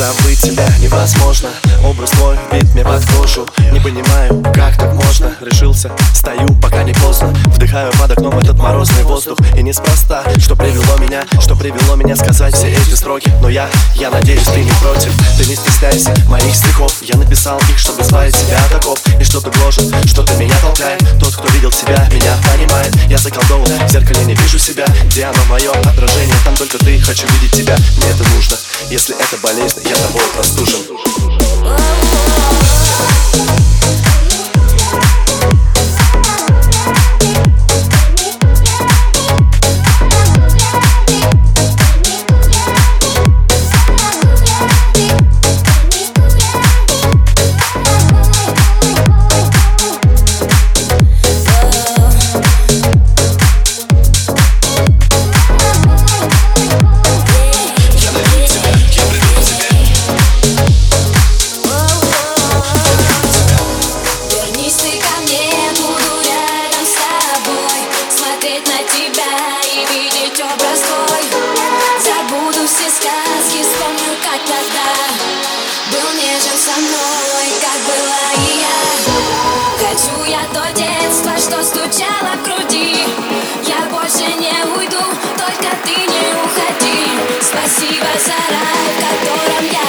Забыть тебя невозможно. Образ твой вбит мне под кожу. Не понимаю, как так можно. Решился, стою, пока не поздно. Вдыхаю под окном этот морозный воздух. И неспроста, что привело меня сказать все эти строки. Но я надеюсь, ты не против. Ты не стесняйся моих стихов. Я написал их, чтобы избавить себя от оков. И что-то гложет, что-то меня толкает. Тот, кто видел тебя, меня понимает. Я заколдован, в зеркале не вижу себя. Где оно мое отражение? Там только ты, хочу видеть тебя. Мне это нужно. Если это болезнь, я тобой простужен. Со мной, как было и я. Хочу я то детство, что стучало в груди. Я больше не уйду, только ты не уходи. Спасибо за рай, в котором я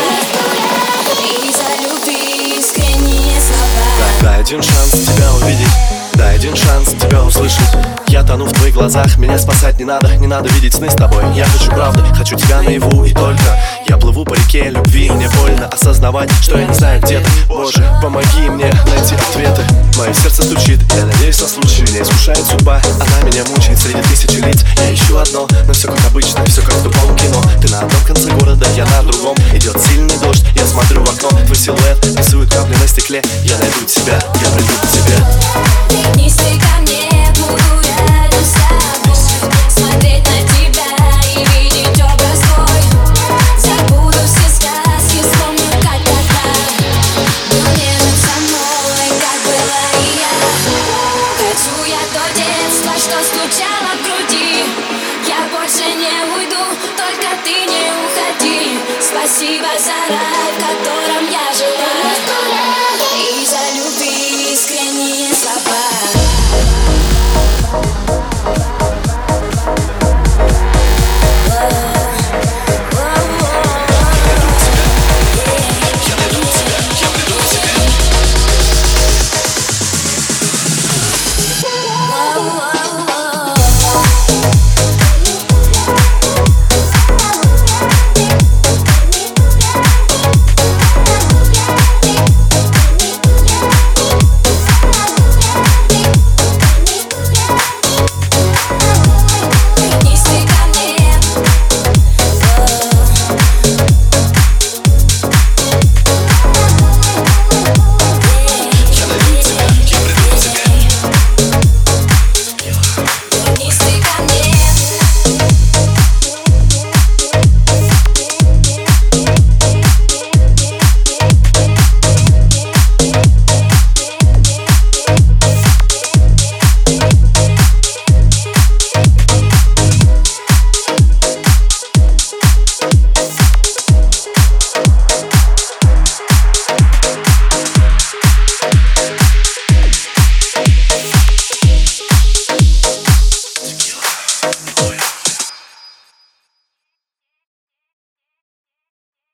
жила. И за любви искренние слова. Дай один шанс тебя увидеть, дай один шанс тебя услышать. Я тону в твоих глазах, меня спасать не надо видеть сны с тобой. Я хочу правды, хочу тебя наяву и только. Я плыву по реке любви, мне больно осознавать, что я не знаю, где ты. Боже, помоги мне найти ответы. Мое сердце стучит, я надеюсь на случай. Меня искушает судьба, она меня мучает среди тысячи лиц. Я ищу одно, но все как обычно, все как в тупом кино. Ты на одном конце города, я на другом. Идет сильный дождь, я смотрю в окно. Твой силуэт рисует капли на стекле. Я найду тебя, я приду к тебе. Вернись ты ко мне, буду рядом с тобой. Смотреть на тебя и видеть образ твой. Забуду все сказки, вспомню, как тогда. Был нежен со мной, как было и я. Хочу я то детство, что стучало в груди. Я больше не уйду, только ты не уходи. Спасибо за рай, в котором я жила.